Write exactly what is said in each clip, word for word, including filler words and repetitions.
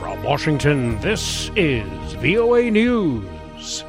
From Washington, this is V O A News.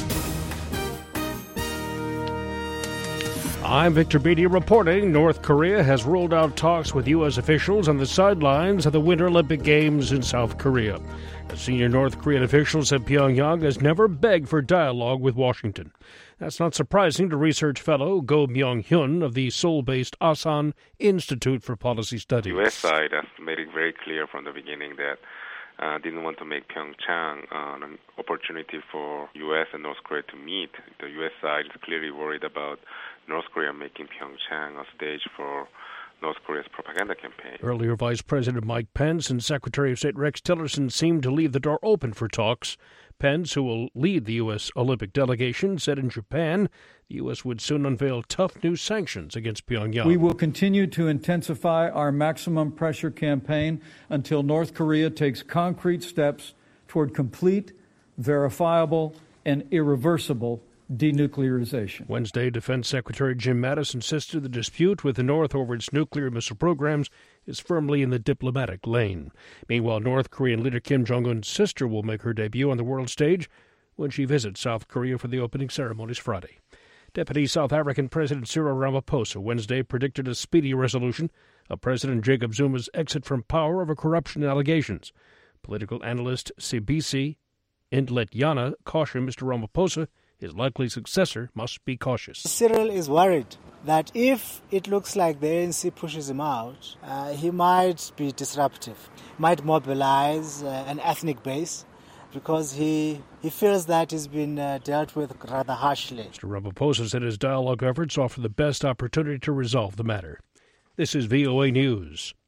I'm Victor Beatty reporting North Korea has ruled out talks with U S officials on the sidelines of the Winter Olympic Games in South Korea. A senior North Korean official said Pyongyang has never begged for dialogue with Washington. That's not surprising to research fellow Go Myung-hyun of the Seoul-based Asan Institute for Policy Studies. The U S side has made it very clear from the beginning that uh, didn't want to make Pyeongchang uh, an opportunity for U S and North Korea to meet. The U S side is clearly worried about North Korea making Pyeongchang a stage for North Korea's propaganda campaign. Earlier, Vice President Mike Pence and Secretary of State Rex Tillerson seemed to leave the door open for talks. Pence, who will lead the U S Olympic delegation, said in Japan the U S would soon unveil tough new sanctions against Pyongyang. We will continue to intensify our maximum pressure campaign until North Korea takes concrete steps toward complete, verifiable, and irreversible denuclearization. Wednesday, Defense Secretary Jim Mattis insisted the dispute with the North over its nuclear missile programs is firmly in the diplomatic lane. Meanwhile, North Korean leader Kim Jong-un's sister will make her debut on the world stage when she visits South Korea for the opening ceremonies Friday. Deputy South African President Cyril Ramaphosa Wednesday predicted a speedy resolution of President Jacob Zuma's exit from power over corruption allegations. Political analyst Sibisi Ndletyana cautioned Mister Ramaphosa his likely successor must be cautious. Cyril is worried that if it looks like the A N C pushes him out, uh, he might be disruptive, might mobilize uh, an ethnic base, because he he feels that he's been uh, dealt with rather harshly. Mister Ramaphosa said his dialogue efforts offer the best opportunity to resolve the matter. This is V O A News.